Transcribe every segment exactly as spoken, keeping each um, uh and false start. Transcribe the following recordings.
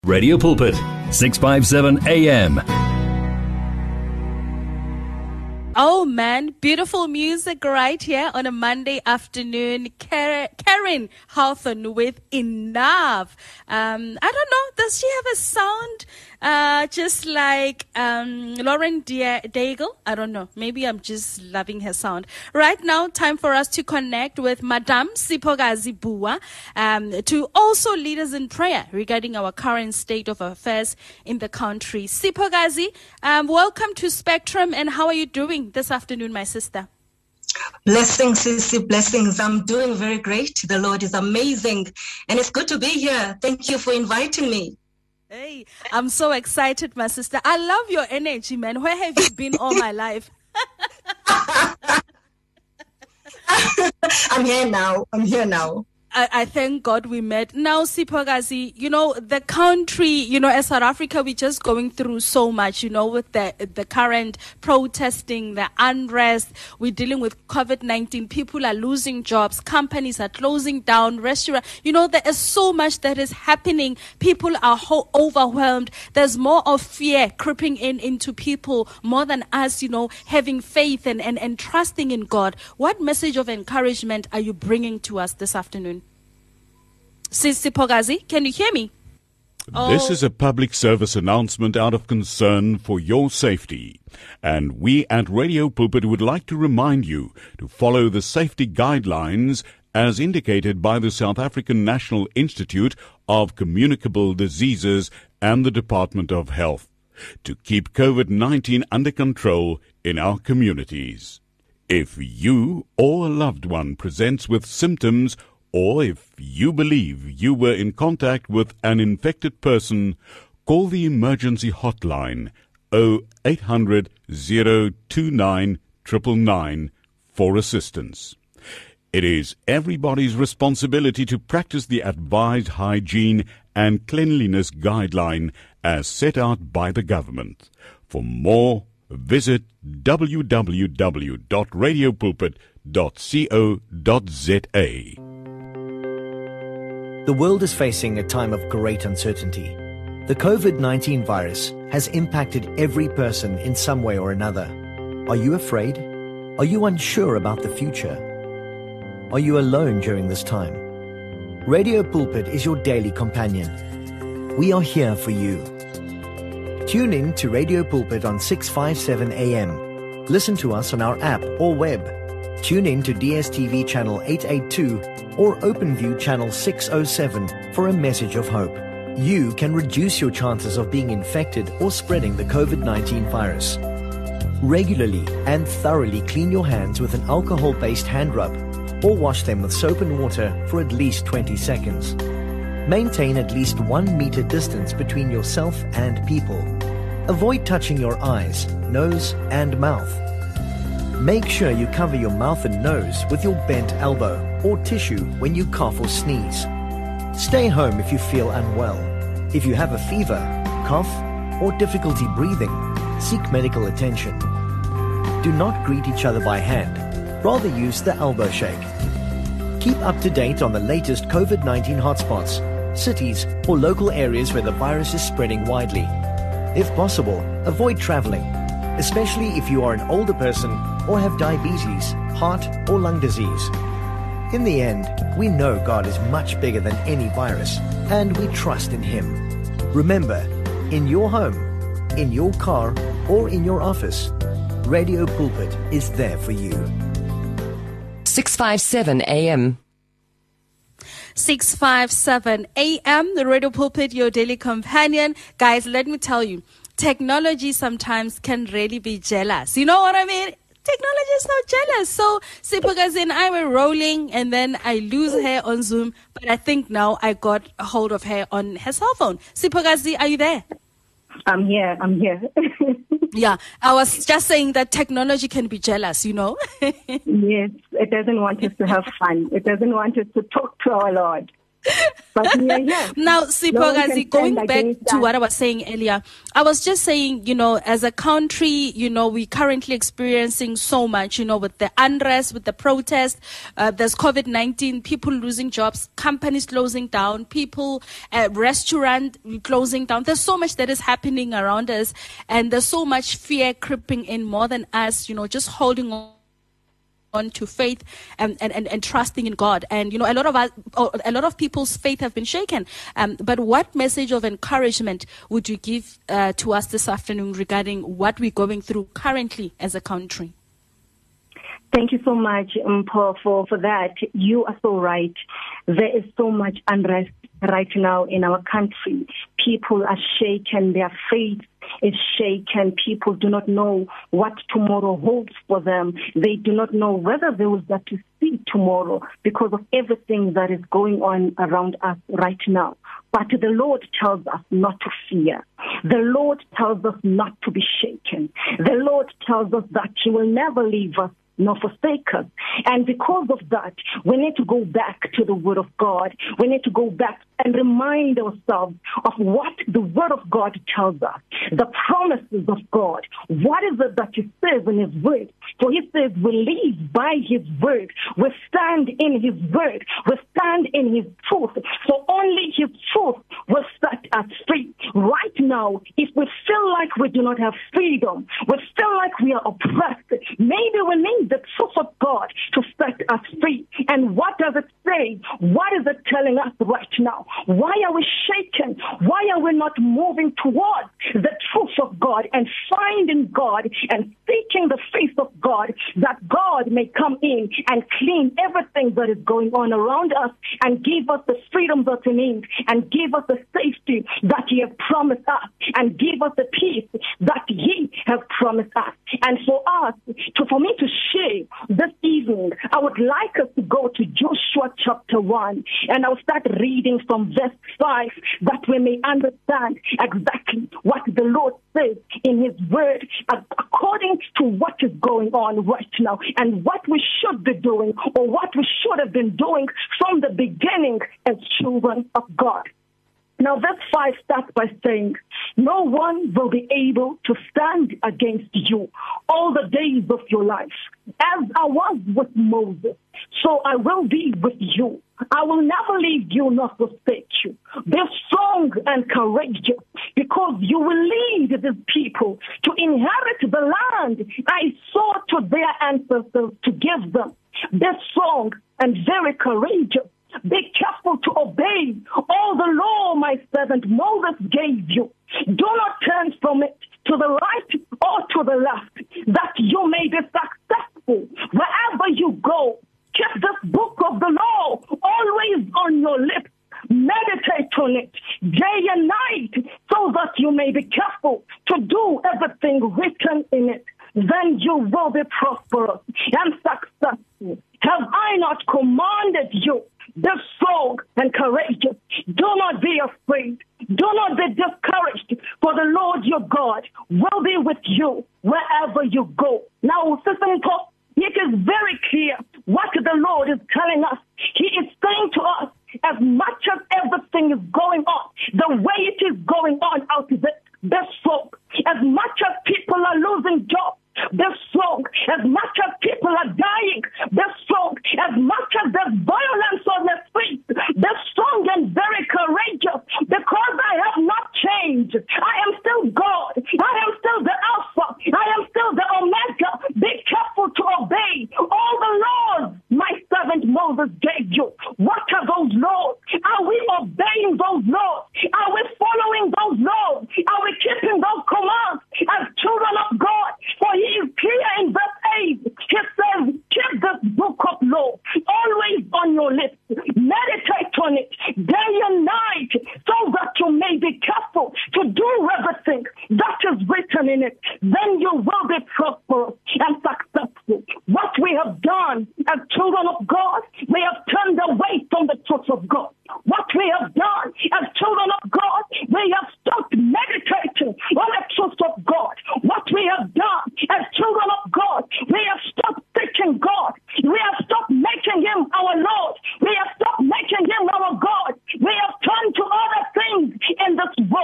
Radio Pulpit, six fifty-seven A M. Oh man, beautiful music right here on a Monday afternoon. Karen Hawthorne with Enough. Um, I don't know, does she have a sound uh, just like um, Lauren Daigle? I don't know. Maybe I'm just loving her sound. Right now, time for us to connect with Madame Siphokazi Bua um, to also lead us in prayer regarding our current state of affairs in the country. Siphokazi, um, welcome to Spectrum, and how are you doing this afternoon, my sister? Blessings, Sissy, blessings. I'm doing very great. The Lord is amazing, and it's good to be here. Thank you for inviting me. Hey, I'm so excited, my sister. I love your energy, man. Where have you been all my life? I'm here now. I'm here now. I, I thank God we met. Now, Siphokazi, you know, the country, you know, as South Africa, we're just going through so much, you know, with the the current protesting, the unrest. We're dealing with COVID nineteen. People are losing jobs. Companies are closing down. Restaurants, you know, there is so much that is happening. People are ho- overwhelmed. There's more of fear creeping in into people more than us, you know, having faith and, and, and trusting in God. What message of encouragement are you bringing to us this afternoon? Siphokazi, can you hear me? This is a public service announcement out of concern for your safety. And we at Radio Pulpit would like to remind you to follow the safety guidelines as indicated by the South African National Institute of Communicable Diseases and the Department of Health to keep COVID nineteen under control in our communities. If you or a loved one presents with symptoms, or if you believe you were in contact with an infected person, call the emergency hotline oh eight hundred, oh two nine, nine nine nine for assistance. It is everybody's responsibility to practice the advised hygiene and cleanliness guideline as set out by the government. For more, visit w w w dot radio pulpit dot co dot za. The world is facing a time of great uncertainty. The COVID nineteen virus has impacted every person in some way or another. Are you afraid? Are you unsure about the future? Are you alone during this time? Radio Pulpit is your daily companion. We are here for you. Tune in to Radio Pulpit on six fifty-seven A M. Listen to us on our app or web. Tune in to D S T V channel eight eighty-two or OpenView channel six oh seven for a message of hope. You can reduce your chances of being infected or spreading the COVID nineteen virus. Regularly and thoroughly clean your hands with an alcohol-based hand rub or wash them with soap and water for at least twenty seconds. Maintain at least one meter distance between yourself and people. Avoid touching your eyes, nose, and mouth. Make sure you cover your mouth and nose with your bent elbow or tissue when you cough or sneeze. Stay home if you feel unwell. If you have a fever, cough, or difficulty breathing, seek medical attention. Do not greet each other by hand. Rather use the elbow shake. Keep up to date on the latest COVID nineteen hotspots, cities, or local areas where the virus is spreading widely. If possible, avoid traveling, especially if you are an older person or have diabetes, heart, or lung disease. In the end, we know God is much bigger than any virus, and we trust in Him. Remember, in your home, in your car, or in your office, Radio Pulpit is there for you. six fifty-seven A M. six fifty-seven A M, the Radio Pulpit, your daily companion. Guys, let me tell you, technology sometimes can really be jealous. You know what I mean? Technology is so jealous. So Siphokazi and I were rolling, and then I lose her on Zoom, but I think now I got a hold of her on her cell phone. Siphokazi, are you there? I'm here. I'm here. Yeah, I was just saying that technology can be jealous, you know? Yes, it doesn't want us to have fun. It doesn't want us to talk to our Lord. But we are here. Now, No Sipokazi, one can going stand back against to us. what I was saying earlier, I was just saying, you know, as a country, you know, we're currently experiencing so much, you know, with the unrest, with the protest, uh, there's COVID nineteen, people losing jobs, companies closing down, people, uh, restaurant closing down. There's so much that is happening around us, and there's so much fear creeping in more than us, you know, just holding on. on to faith and, and, and, and trusting in God. And, you know, a lot of us, a lot of people's faith have been shaken. Um, but what message of encouragement would you give uh, to us this afternoon regarding what we're going through currently as a country? Thank you so much, um, Paul, for, for that. You are so right. There is so much unrest right now in our country. People are shaken. Their faith is shaken. People do not know what tomorrow holds for them. They do not know whether they will get to see tomorrow because of everything that is going on around us right now. But the Lord tells us not to fear. The Lord tells us not to be shaken. The Lord tells us that He will never leave us nor forsake us. And because of that, we need to go back to the Word of God. We need to go back and remind ourselves of what the Word of God tells us, the promises of God. What is it that He says in His Word? For He says we live by His Word. We stand in His Word. We stand in His truth. So only His truth will set us free. Right now, if we feel like we do not have freedom, we feel like we are oppressed, maybe we need the truth of God to set us free. And what does it say? What is it telling us right now? Why are we shaken? Why are we not moving towards the truth of God and finding God and seeking the face of God, that God may come in and clean everything that is going on around us and give us the freedom that we need and give us the safety that He has promised us and give us the peace that He has promised us. And for us, to, for me to share this evening, I would like us to go to Joshua chapter one, and I'll start reading from verse five, that we may understand exactly what the Lord says in His Word according to what is going on right now and what we should be doing or what we should have been doing from the beginning as children of God. Now, verse five starts by saying, no one will be able to stand against you all the days of your life. As I was with Moses, so I will be with you. I will never leave you nor forsake you. Be strong and courageous, because you will lead these people to inherit the land I swore to their ancestors to give them. Be strong and very courageous. Be careful to obey all the law my servant Moses gave you. Do not turn from it to the right or to the left, that you may be successful wherever you go. Keep this book of the law always on your lips. Meditate on it day and night, so that you may be careful to do everything written in it. Then you will be prosperous and successful. Have I not commanded you? Be strong and courageous. Do not be afraid. Do not be discouraged, for the Lord your God will be with you wherever you go. Now, Sister Nicole, it is very clear what the Lord is telling us. He is saying to us, as much as everything is going on, the way it is going on out there, be strong. As much as people are losing jobs, be strong. As much as people are dying, be strong. As much as there's violence on the streets, be strong and very courageous, because I have not changed. I am still God. I am still the Alpha. I am still the Omega. Be careful to obey all the laws my servant Moses gave you. What are those laws? Are we obeying those laws? Are we following those laws? Are we keeping those commands as children of God? For He is clear in verse eight. He says, keep this book of law always on your lips. Meditate on it day and night, so that you may be careful to do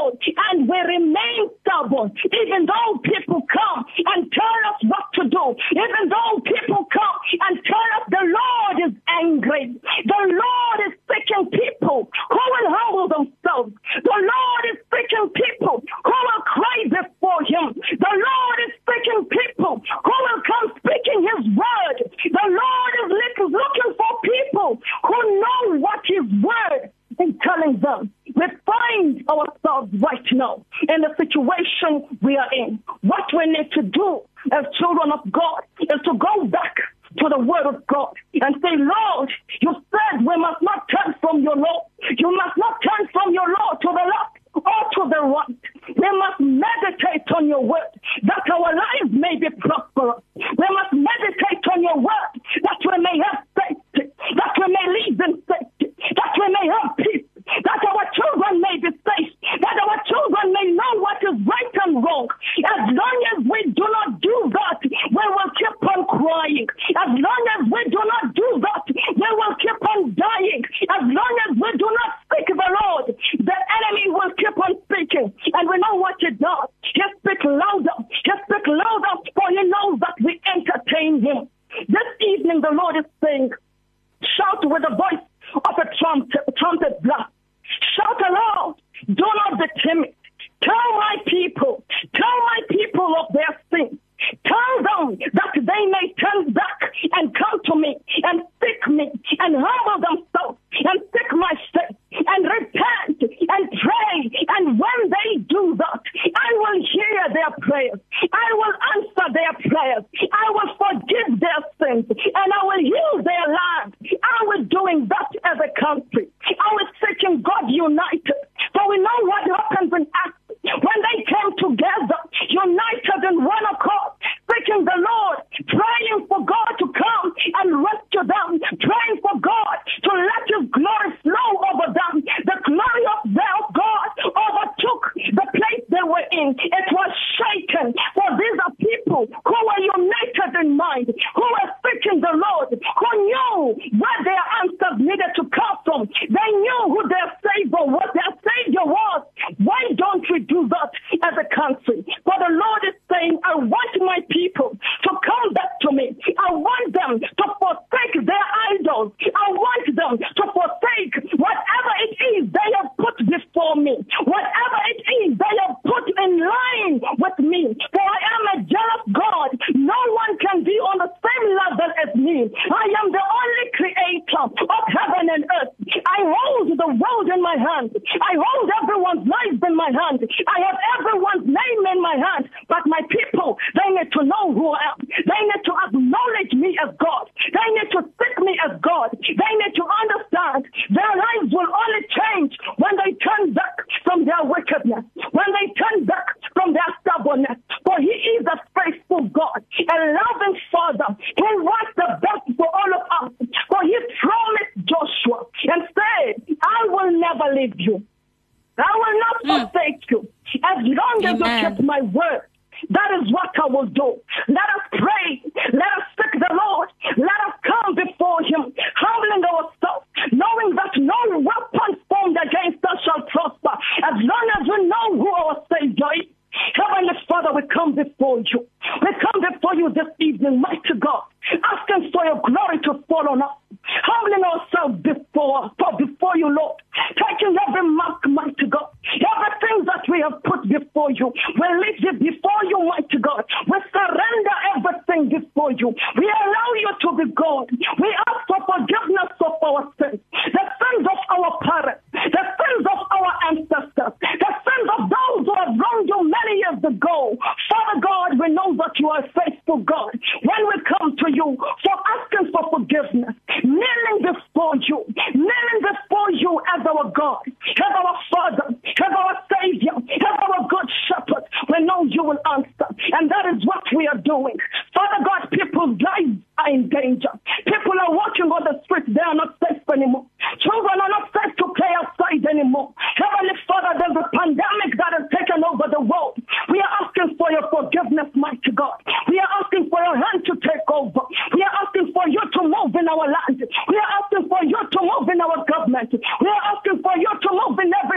Lord, and we remain stubborn, even though people come and tell us what to do, even though people come and tell us the Lord is angry, the Lord is seeking people who will humble themselves. The Lord is seeking people who will cry before Him. The Lord is seeking people who will come speaking His word. The Lord is looking for people who know what His word is telling them. We find ourselves right now in the situation we are in. What we need to do as children of God is to go back to the word of God and say, Lord, you said we must not turn from your law. You must not turn from your law to the left or to the right. We must meditate on your word that our lives may be prosperous. We must meditate on your word that we may have safety, that we may live in safety, that we may have peace, that our children may be safe, that our children may know what is right and wrong. As long as we do not do that, we will keep on crying. As long as we do not do that, we will keep on dying. As long as we do not speak the Lord, the enemy will keep on speaking. And we know what he does. He speaks louder. He speaks louder, for he knows that we entertain him. This evening the Lord is saying, shout with the voice of a trumpet, trumpet blast. Shout aloud. Do not be timid. Tell my people, tell my people of their sins. Tell them that they may turn back and come to me and seek me and humble themselves and seek my face and repent and pray. And when they do that, I will hear their prayers. I will answer their prayers. I will forgive their sins and I will heal their land. Are we doing that as a country? Are we seeking God united? For we know what happens in Acts when they came together, united in one accord, seeking the Lord, praying for God to come and rescue them, praying for God to let His glory flow over them. The glory of their God overtook the place they were in. It was shaken, for these are people who were united in mind, who were seeking the Lord, who knew where their answers needed to come from. They knew who their Savior was, their Savior was. Why don't we do that as a country? For the Lord is saying, I want my people to come back to me. I want them to forsake their idols. I want them to forsake whatever it is they have put before me, whatever it is they have put in line with me. For I am a jealous God. No one can be on the same level as me. I am the only creator of heaven and earth. I hold the world in my hand. I hold everyone's lives in my hand. I have everyone's name in my hand. But my people, they need to know who I am. They need to acknowledge me as God. They need to seek me as God. They need to understand their lives will only change when they turn back from their wickedness, when they turn back from their stubbornness. For He is a faithful God, a loving Father who wants the best for all of us. For He promised Joshua and said, I will never leave you. I will not forsake mm. you. As long as Amen. You keep my word, that is what I will do. Let us pray. Let us seek the Lord. Let us come before Him, humbling ourselves, knowing that no weapon formed against us shall prosper. As long as we know who our Savior is. Heavenly Father, we come before you. We come before you this evening, mighty God, asking for your glory to fall on us, humbling ourselves before, before you, Lord, taking every mark, mighty God, everything that we have put before you. We leave it before you, mighty God. We surrender everything before you. We allow you to be God. We ask for forgiveness of our sins, the sins of our parents, the sins of our ancestors, the sins of those who have wronged you many years ago. Father God, we know that you are a faithful God. When we come to you for asking for forgiveness, kneeling before you, kneeling before you as our God, as our Father, as our Savior, as our good shepherd, we know you will answer. And that is what we are doing. Father God, people's lives are in danger. People are walking on the streets. They are not safe anymore. Children are not safe to play outside anymore. Heavenly Father, there's a pandemic that has taken over the world. We are asking for your forgiveness, mighty God. We are asking for your hand to take over. We are asking for you to move in our land. We are asking for you to move in our government. We are asking for you to move in every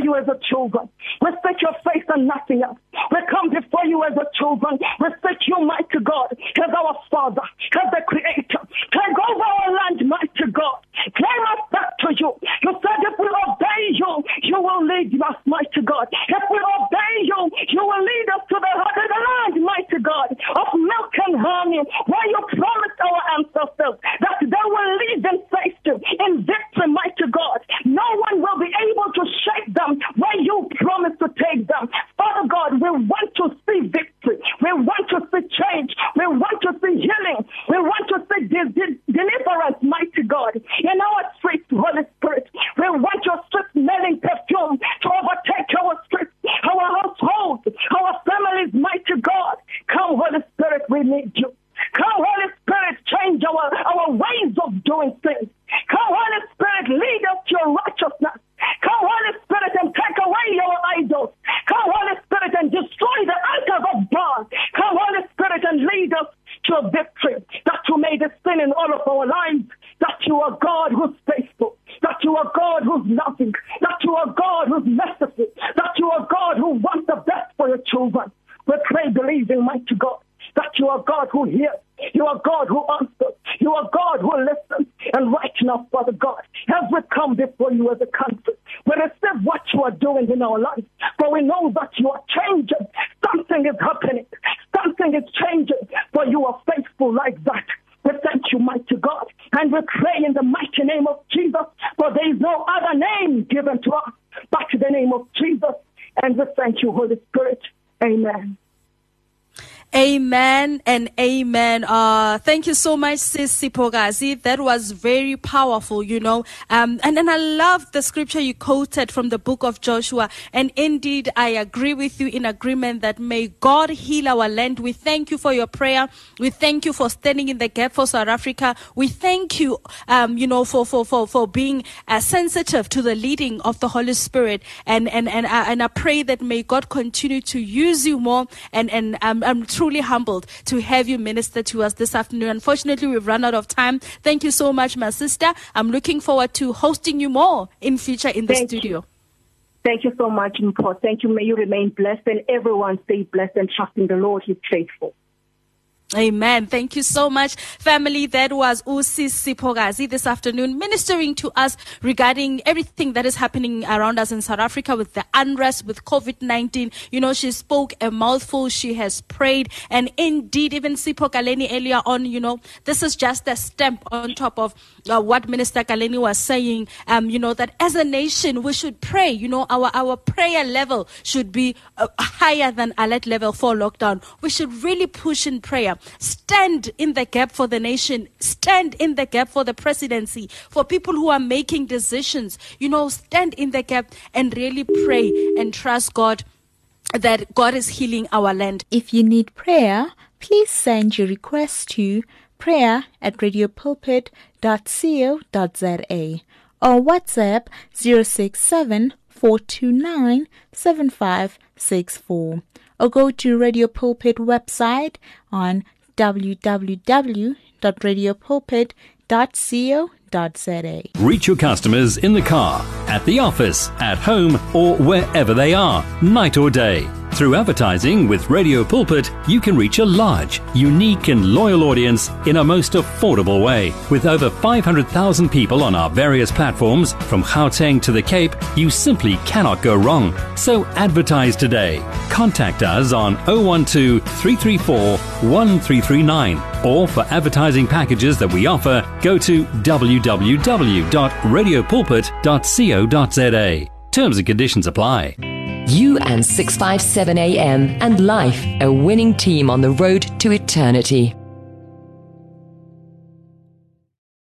you as a children. We seek your face and nothing else. We come before you as a children. We seek you, mighty God, as our Father, as the Creator. Take over our land, mighty God. Claim us back to you. You said if we obey you, you will lead us, mighty God. If we obey you, you will lead us to the heart of the land, mighty God, of milk and honey, where you promised our ancestors that they will live in safety, in victory, mighty God. No one will be able to shake them where you promised to take them. Father God, we want to see victory. We want to see change. We want to see healing. We want to see de- de- deliverance, mighty God, in our streets, Holy Spirit. We want your street-smelling perfume to overtake our streets, our households, our families, mighty God. Come, Holy Spirit, we need you. Come, Holy Spirit, change our, our ways of doing things. Come, Holy Spirit, lead us to your righteousness. Come, Holy Spirit, and take away your idols. Come, Holy Spirit, and destroy the altars of God. Come, Holy Spirit, and lead us to a victory, that you may sin in all of our lives, that you are God who's faithful, that you are God who's loving, that you are God who's merciful, that you are God who wants the best for your children. We pray, believing, mighty God, that you are God who hears, you are God who answers, you are God who listens. And right now, Father God, as we come before you as a country, we receive what you are doing in our lives, for we know that you are changing. Something is happening. Something is changing, for you are faithful like that. We thank you, mighty God, and we pray in the mighty name of Jesus, for there is no other name given to us but the name of Jesus. And we thank you, Holy Spirit. Amen. Amen and amen. Uh, thank you so much, Sis Sipokazi. That was very powerful, you know. Um, and then I love the scripture you quoted from the book of Joshua. And indeed, I agree with you in agreement that may God heal our land. We thank you for your prayer. We thank you for standing in the gap for South Africa. We thank you, um, you know, for, for, for, for being uh, sensitive to the leading of the Holy Spirit. And, and, and, uh, and I pray that may God continue to use you more. And, and, um, I'm truly humbled to have you minister to us this afternoon. Unfortunately, we've run out of time. Thank you so much, my sister. I'm looking forward to hosting you more in future in the Thank studio. You. Thank you so much, Mpho. Thank you. May you remain blessed and everyone stay blessed and trust in the Lord. He's faithful. Amen. Thank you so much, family. That was Usis Sipokazi this afternoon, ministering to us regarding everything that is happening around us in South Africa with the unrest, with COVID nineteen. You know, she spoke a mouthful. She has prayed. And indeed, even Sipho Kaleni earlier on, you know, this is just a stamp on top of uh, what Minister Kaleni was saying, um, you know, that as a nation, we should pray. You know, our, our prayer level should be uh, higher than alert level for lockdown. We should really push in prayer. Stand in the gap for the nation. Stand in the gap for the presidency, for people who are making decisions. You know, stand in the gap and really pray and trust God that God is healing our land. If you need prayer, please send your request to prayer at radio pulpit dot co dot za or WhatsApp zero six seven, four two nine, seven five six four. Or go to Radio Pulpit website on w w w dot radio pulpit dot co dot za. Reach your customers in the car, at the office, at home, or wherever they are, night or day. Through advertising with Radio Pulpit, you can reach a large, unique and loyal audience in a most affordable way. With over five hundred thousand people on our various platforms, from Gauteng to the Cape, you simply cannot go wrong. So advertise today. Contact us on zero one two, three three four, one three three nine. Or for advertising packages that we offer, go to w w w dot radio pulpit dot co dot za. Terms and conditions apply. You and six five seven A M and life, a winning team on the road to eternity.